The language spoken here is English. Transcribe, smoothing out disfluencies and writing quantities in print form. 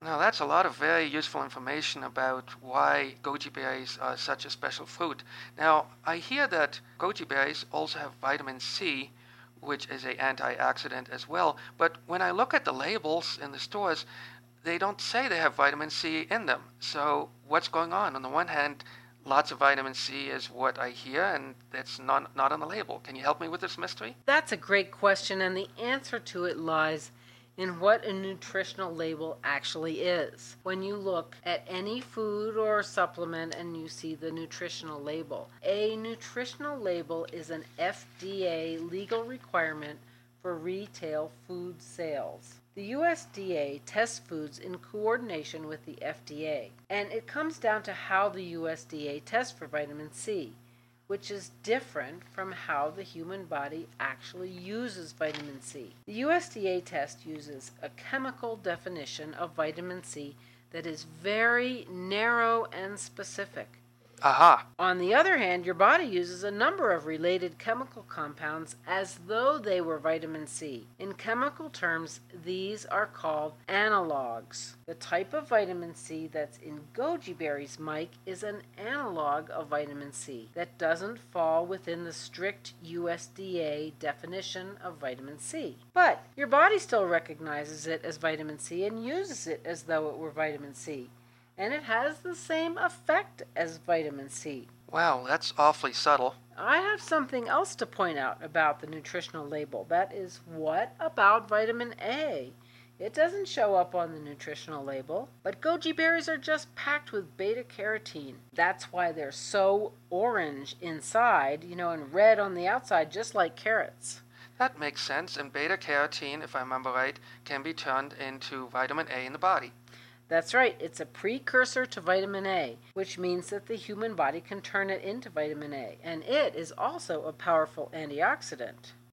Now, that's a lot of very useful information about why goji berries are such a special fruit. Now, I hear that goji berries also have vitamin C, which is an antioxidant as well. But when I look at the labels in the stores, they don't say they have vitamin C in them. So, what's going on? On the one hand, lots of vitamin C is what I hear, and it's not on the label. Can you help me with this mystery? That's a great question, and the answer to it lies in what a nutritional label actually is. When you look at any food or supplement and you see the nutritional label, a nutritional label is an FDA legal requirement for retail food sales. The USDA tests foods in coordination with the FDA, and it comes down to how the USDA tests for vitamin C, which is different from how the human body actually uses vitamin C. The USDA test uses a chemical definition of vitamin C that is very narrow and specific. Aha. On the other hand, your body uses a number of related chemical compounds as though they were vitamin C. In chemical terms, these are called analogs. The type of vitamin C that's in goji berries, Mike, is an analog of vitamin C that doesn't fall within the strict USDA definition of vitamin C. But your body still recognizes it as vitamin C and uses it as though it were vitamin C, and it has the same effect as vitamin C. Wow, that's awfully subtle. I have something else to point out about the nutritional label. That is, what about vitamin A? It doesn't show up on the nutritional label, but goji berries are just packed with beta carotene. That's why they're so orange inside, and red on the outside, just like carrots. That makes sense, and beta carotene, if I remember right, can be turned into vitamin A in the body. That's right, it's a precursor to vitamin A, which means that the human body can turn it into vitamin A, and it is also a powerful antioxidant.